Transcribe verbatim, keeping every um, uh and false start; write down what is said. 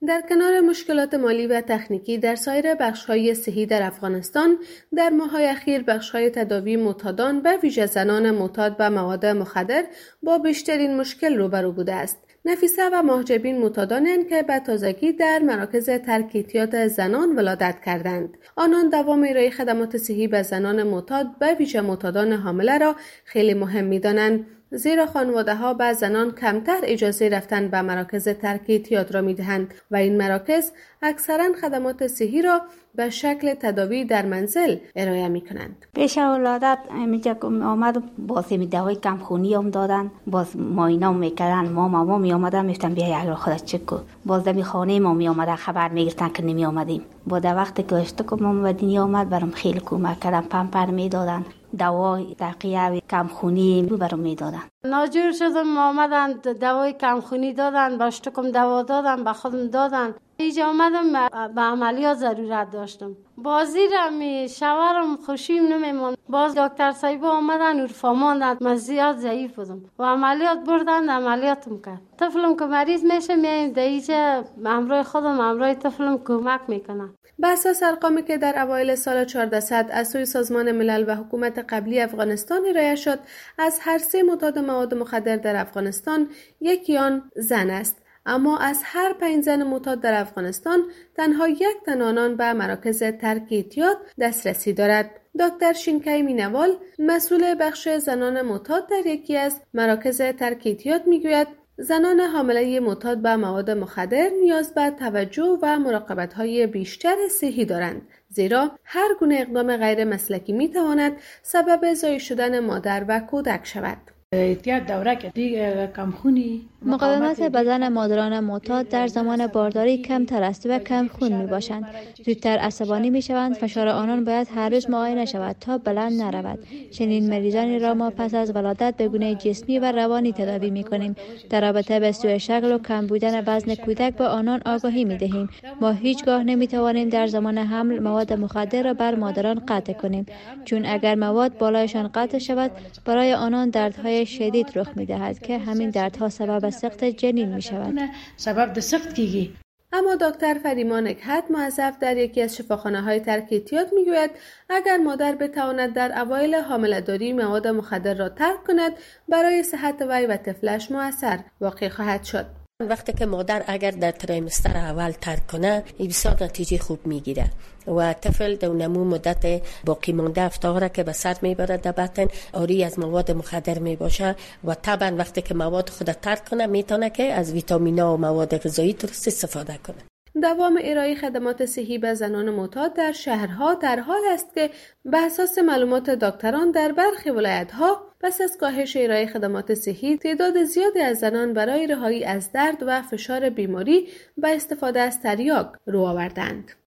در کنار مشکلات مالی و تکنیکی در سایر بخش‌های صحی در افغانستان، در ماه‌های اخیر بخش‌های تداوی معتادان و ویژه زنان معتاد به مواد مخدر با بیشترین مشکل روبرو بوده است. نفیسه و مهاجبین معتادانند که به تازگی در مراکز ترکیتیات زنان ولادت کردند. آنان دوام ارائه خدمات صحی به زنان معتاد به ویژه معتادان حامله را خیلی مهم می‌دانند، زیرا خانواده‌ها به زنان کمتر اجازه رفتن به مراکز ترکیتیات را می‌دهند و این مراکز اکثراً خدمات صحی را به شکل تداوی در منزل ارائه می‌کنند. پیش ولادت اینجا آمد باز می دوای کمخونی هم دادن، باز معاینه می‌کردن، ما ماما می اومدن میفتن بیا یک خودت چک کن. باز در خانه ما می اومدن خبر میگرفتن که نمی اومدیم. با در وقتی که اشتکو ما به دنیا آمد برام خیلی کمک کردن، پمپر میدادن، دوای تقیه کمخونی برام میدادن. ناجور شدم آمدن دوای کمخونی دادن، با اشتکم دوا دادن، به خودم دادن. اینجا آمدم به عملیات ضرورت داشتم. بازی را می شوارم خوشیم نمیمون. باز دکتر صاحب آمدن اورفاماندن، من زیاد ضعیف بودم و عملیات بردن، عملیاتم کرد. طفلم که مریض میشه میایم دیجا همراه خودم همراه طفلم کمک میکنم. به اساس ارقامی که در اوایل سال چهاردهصد از سوی سازمان ملل و حکومت قبلی افغانستان ارائه شد، از هر سه معتاد مواد مخدر در افغانستان یکی آن زن است. اما از هر پنج زن معتاد در افغانستان تنها یک تن آنان به مراکز ترکیتیات دسترسی دارد. دکتر شینکای مینوال، مسئول بخش زنان معتاد در یکی از مراکز ترکیتیات میگوید زنان حامله معتاد به مواد مخدر نیاز به توجه و مراقبت‌های بیشتر صحی دارند، زیرا هر گونه اقدام غیر مسلکی می‌تواند سبب ضایع شدن مادر و کودک شود. احتیاط دوره که دیگه کمخونی مقاومت بدن مادران معتاد در زمان بارداری کمتر است و کم خون می باشند. زودتر عصبانی می شوند. فشار آنان باید هر روز معاینه شود تا بلند نرود. چنین مریضانی را ما پس از ولادت به گونه جسمی و روانی تداوی می کنیم. در رابطه به سوء شکل و کم بودن وزن کودک به آنان آگاهی می دهیم. ما هیچگاه نمی توانیم در زمان حمل مواد مخدر را بر مادران قطع کنیم، چون اگر مواد بالایشان قطع شود برای آنان دردهای شدید رخ می دهد که همین دردها سبب سقط جنین می شود. سبب سقط کیگی. اما دکتر فریما نکهت، موظف در یکی از شفاخانه‌های ترکیتیات میگوید اگر مادر بتواند در اوایل حامله‌داری مواد مخدر را ترک کند، برای صحت وی و طفلش مؤثر واقع خواهد شد. وقتی که مادر اگر در تریمستر اول ترک کنه، این بسیار نتیجه خوب میگیره و طفل در نمو مدت باقی مانده افتاره که به سر میبره در بطن آری از مواد مخدر میباشه و طبعا وقتی که مواد خود ترک کنه میتونه که از ویتامین‌ها و مواد غذایی درست استفاده کنه. دوام ارائه خدمات صحی به زنان معتاد در شهرها در حال است که به اساس معلومات دکتران در برخی ولایت‌ها پس از کاهش ارائه خدمات صحی، تعداد زیادی از زنان برای رهایی از درد و فشار بیماری به استفاده از تریاک رو آوردند.